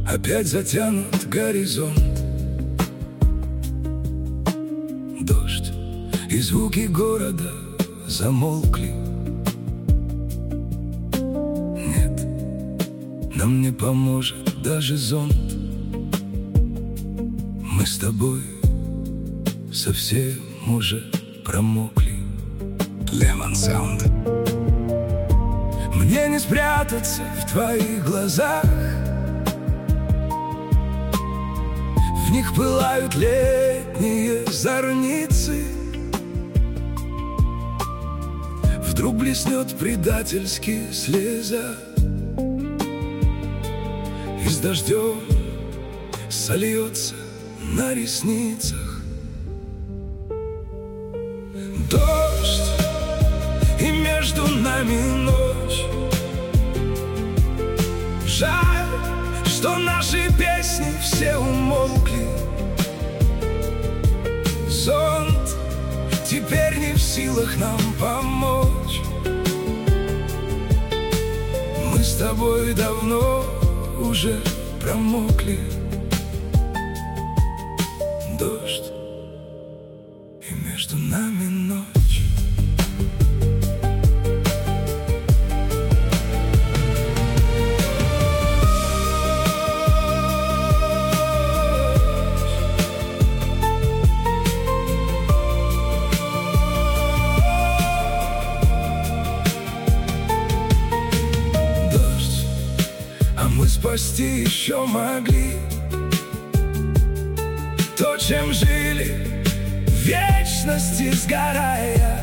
опять затянут горизонт. Дождь и звуки города замолкли. Нет, нам не поможет даже зонт. Мы с тобой совсем уже промокли. Lemon Sound. Мне не спрятаться в твоих глазах, в них пылают летние зорницы. Вдруг блеснет предательски слеза, и с дождем сольется на ресницах. Дождь, и между нами ночь. Жаль, что наши песни все умолкли. Зонт теперь не в силах нам помочь. Мы с тобой давно уже промокли. Дождь, и между нами ночь. Мы спасти еще могли то, чем жили, в вечности сгорая.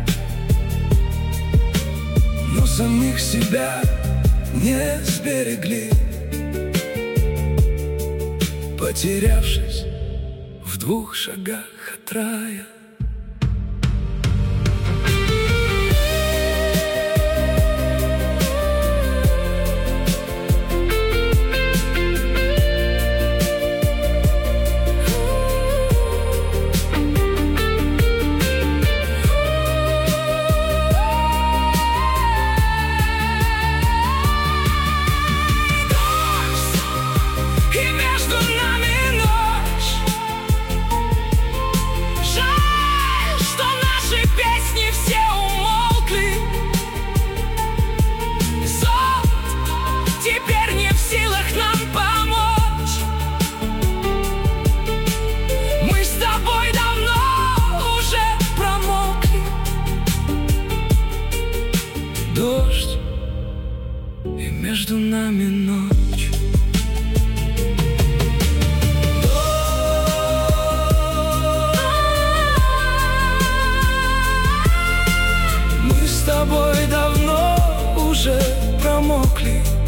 Но самих себя не сберегли, потерявшись в 2 шагах от рая. Дождь, и между нами ночь. Мы с тобой давно уже промокли.